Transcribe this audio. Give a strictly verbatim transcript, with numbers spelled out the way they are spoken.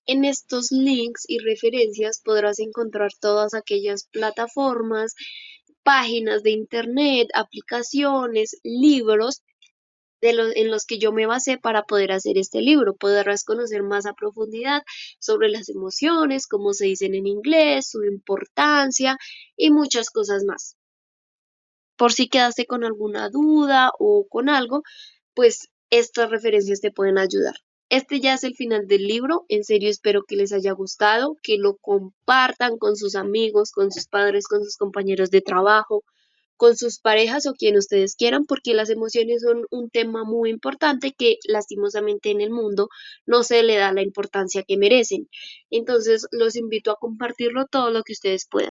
En estos links y referencias podrás encontrar todas aquellas plataformas, páginas de internet, aplicaciones, libros de los, en los que yo me basé para poder hacer este libro. Podrás conocer más a profundidad sobre las emociones, cómo se dicen en inglés, su importancia y muchas cosas más. Por si quedaste con alguna duda o con algo, pues estas referencias te pueden ayudar. Este ya es el final del libro. En serio espero que les haya gustado, que lo compartan con sus amigos, con sus padres, con sus compañeros de trabajo, con sus parejas o quien ustedes quieran, porque las emociones son un tema muy importante que lastimosamente en el mundo no se le da la importancia que merecen. Entonces los invito a compartirlo todo lo que ustedes puedan.